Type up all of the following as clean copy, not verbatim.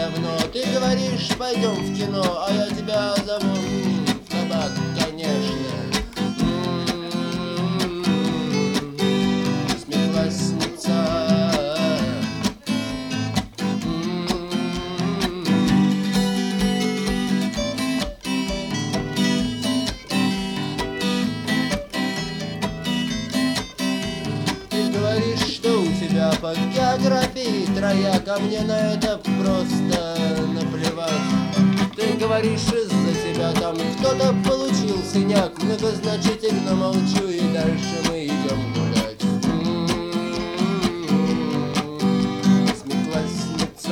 давно. Ты говоришь, пойдем в кино, а я тебя зову в кабак, конечно. Восьмиклассница. Ты говоришь, что у тебя по географии трояк, а мне на это просто наплевать. Ты говоришь, из-за тебя там кто-то получил синяк. Многозначительно молчу, и дальше мы идем гулять. Восьмиклассница.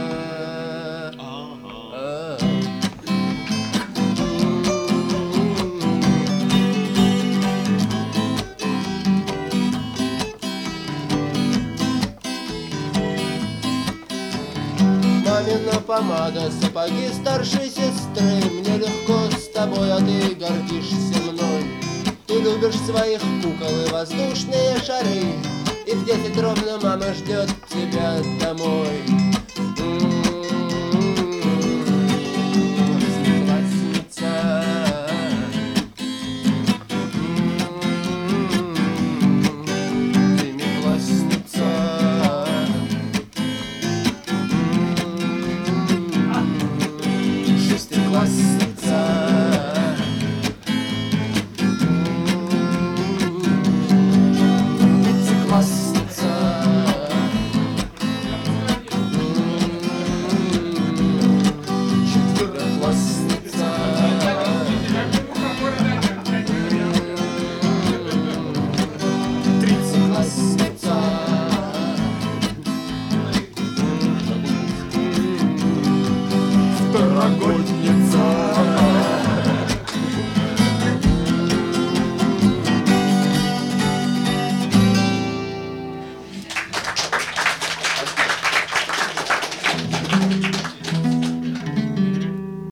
Мамина помада, сапоги старшей сестры. Мне легко с тобой, а ты гордишься мной. Ты любишь своих кукол и воздушные шары, и в 10 ровно мама ждет тебя